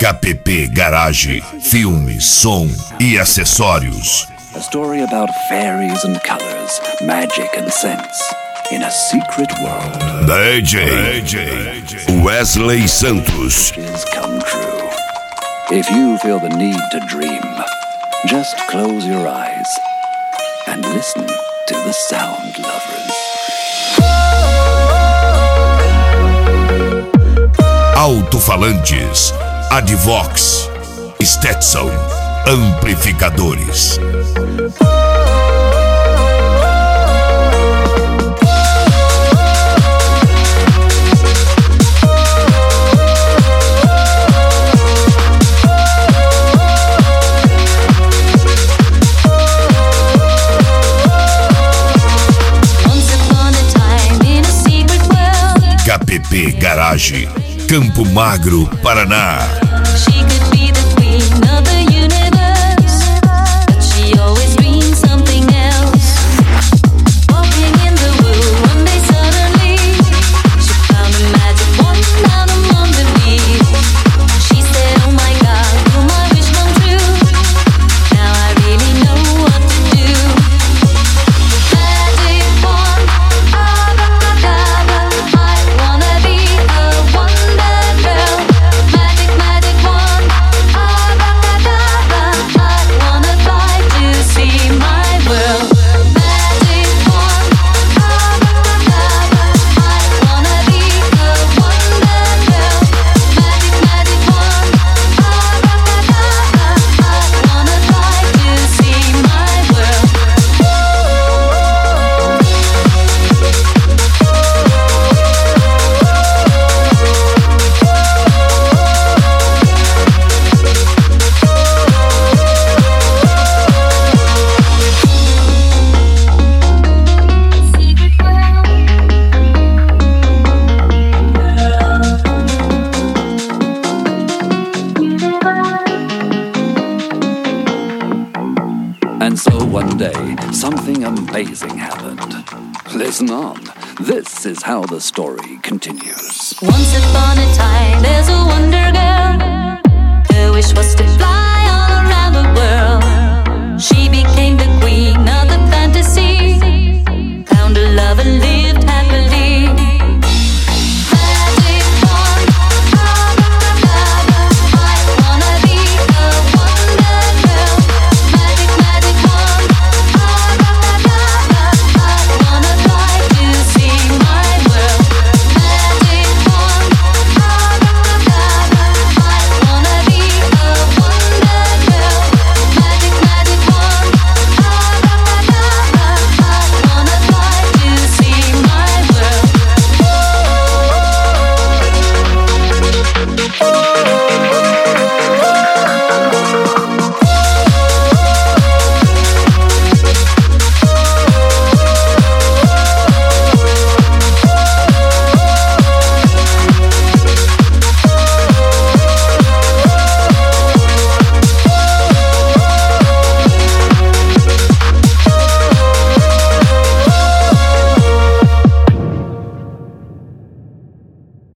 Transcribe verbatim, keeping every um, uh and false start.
K P P Garage, filme, som e acessórios. A story about fairies and colors, magic and scents, in a secret world. D J, D J Wesley Santos. Wishes come true. If you feel the need to dream, just close your eyes and listen to the sound lovers. Alto-falantes, Advox, Stetson, amplificadores. K P P Garage, Campo Magro, Paraná. And so one day, something amazing happened. Listen on. This is how the story continues. Once upon a time, there's a wonder girl. Her wish was to fly.